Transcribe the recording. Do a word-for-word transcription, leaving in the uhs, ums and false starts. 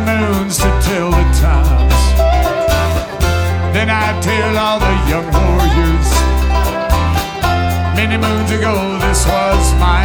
moons to tell the times. Then I'd tell all the young warriors, many moons ago this was my